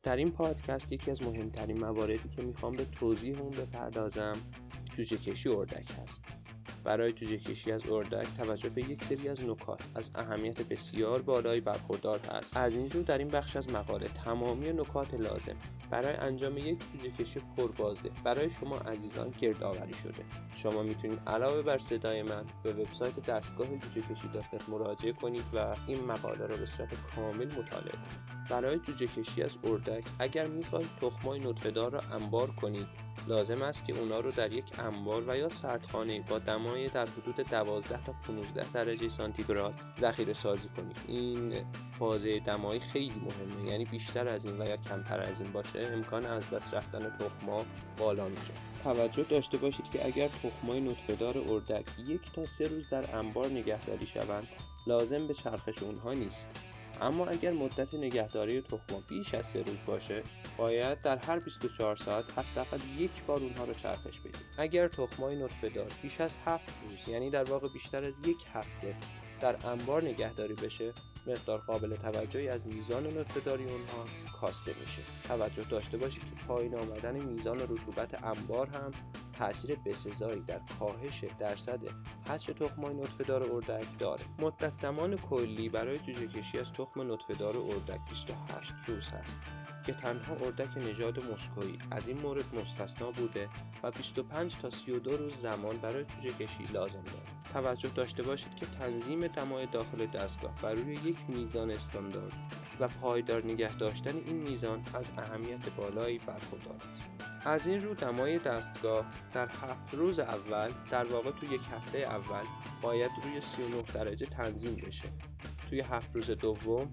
در این پادکست یکی از مهمترین مواردی که میخوام به توضیح اون بپردازم جوجه کشی اردک هست. برای جوجه کشی از اردک توجه به یک سری از نکات از اهمیت بسیار بالایی برخوردار است. از این رو در این بخش از مقاله تمامی نکات لازم برای انجام یک جوجه کشی پربازده برای شما عزیزان گردآوری شده. شما میتونید علاوه بر صدای من به وبسایت دستگاه جوجه کشی مراجعه کنید و این مقاله را به صورت کامل مطالعه کنید. برای جوجه کشی از اردک اگر میخواهید تخم‌های نطفه‌دار را انبار کنید، لازم است که اونا رو در یک انبار و یا سردخانه با دمای در حدود 12 تا 15 درجه سانتیگراد ذخیره سازی کنید. این بازه دمایی خیلی مهمه، یعنی بیشتر از این و یا کمتر از این باشه امکان از دست رفتن تخم‌ها بالا میره. توجه داشته باشید که اگر تخم‌های نطفه‌دار اردک 1 تا 3 روز در انبار نگهداری شوند، لازم به چرخش اونها نیست. اما اگر مدت نگهداری تخم‌ها بیش از 3 روز باشه، باید در هر 24 ساعت حداقل 1 بار اونها رو چرخش بدید. اگر تخم‌های نطفه‌دار بیش از 7 روز، یعنی در واقع بیشتر از 1 هفته در انبار نگهداری بشه، مقدار قابل توجهی از میزان نطفه‌داری اونها کاسته میشه. توجه داشته باشید که پایین آمدن میزان رطوبت انبار هم تأثیر بسزایی در کاهش درصد حجم تخم‌های نطفه‌دار اردک داره. مدت زمان کلی برای جوجه کشی از تخم نطفه‌دار اردک 28 روز هست که تنها اردک نژاد مسکویی از این مورد مستثنا بوده و 25 تا 32 روز زمان برای جوجه کشی لازم داره. توجه داشته باشید که تنظیم دمای داخل دستگاه بر روی یک میزان استاندارد و پایدار نگه داشتن این میزان از اهمیت بالایی برخوردار است. از این رو دمای دستگاه در 7 روز اول، در واقع تو یک هفته اول، باید روی 39 درجه تنظیم بشه. توی 7 روز دوم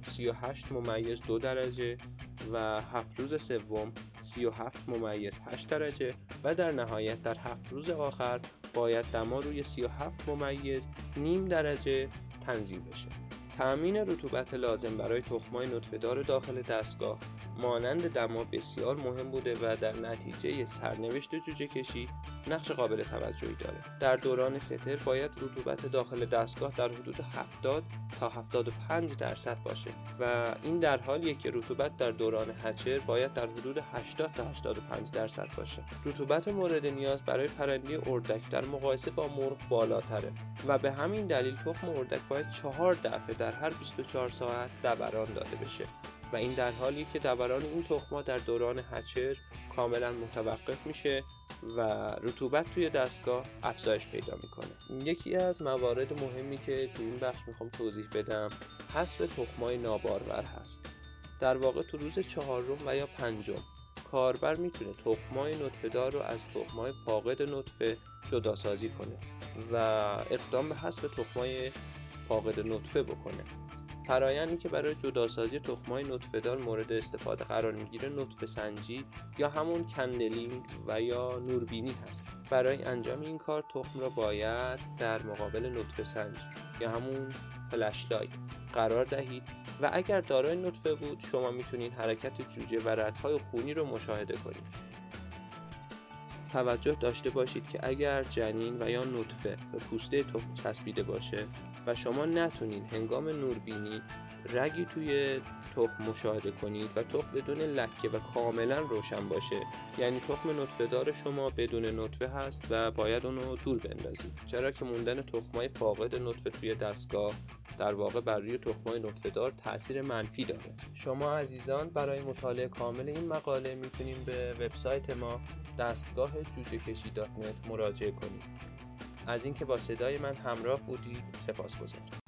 38.2 درجه و 7 روز سوم 37.8 درجه و در نهایت در 7 روز آخر باید دما روی 37.5 درجه تنظیم بشه. تأمین رطوبت لازم برای تخم‌های نطفه‌دار داخل دستگاه مانند دما بسیار مهم بوده و در نتیجه سرنوشت جوجه کشی نقش قابل توجهی داره. در دوران ستر باید رطوبت داخل دستگاه در حدود 70 تا 75 درصد باشه و این در حالیه که رطوبت در دوران هچر باید در حدود 80 تا 85 درصد باشه. رطوبت مورد نیاز برای پرنده اردک در مقایسه با مرغ بالاتره و به همین دلیل تخم اردک باید 4 دفعه در هر 24 ساعت دوران داده بشه و این در حالی که دوران این تخم‌ها در دوران هچر کاملا متوقف میشه و رطوبت توی دستگاه افزایش پیدا میکنه. یکی از موارد مهمی که توی این بخش میخوام توضیح بدم حذف تخم‌های نابارور هست. در واقع تو روز 4 و یا 5 کاربر میتونه تخم‌های نطفه‌دار رو از تخم‌های فاقد نطفه جدا سازی کنه و اقدام به حذف تخم‌های فاقد نطفه بکنه. فرآیندی که برای جداسازی تخم‌های نطفه‌دار مورد استفاده قرار میگیره نطفه سنجی یا همون کندلینگ و یا نوربینی هست. برای انجام این کار تخم را باید در مقابل نطفه سنج یا همون فلشلایت قرار دهید و اگر دارای نطفه بود شما میتونید حرکت جوجه و رگ‌های خونی رو مشاهده کنید. توجه داشته باشید که اگر جنین و یا نطفه به پوسته تخم چسبیده باشه و شما نتونید هنگام نوربینی رگی توی تخم مشاهده کنید و تخم بدون لکه و کاملا روشن باشه، یعنی تخم نطفه‌دار شما بدون نطفه هست و باید اونو دور بندازید، چرا که موندن تخم‌های فاقد نطفه توی دستگاه در واقع بر روی تخم‌های نطفه‌دار تأثیر منفی داره. شما عزیزان برای مطالعه کامل این مقاله میتونید به وبسایت ما دستگاه جوجه کشی .net مراجعه کنید. از اینکه با صدای من همراه بودید سپاسگزارم.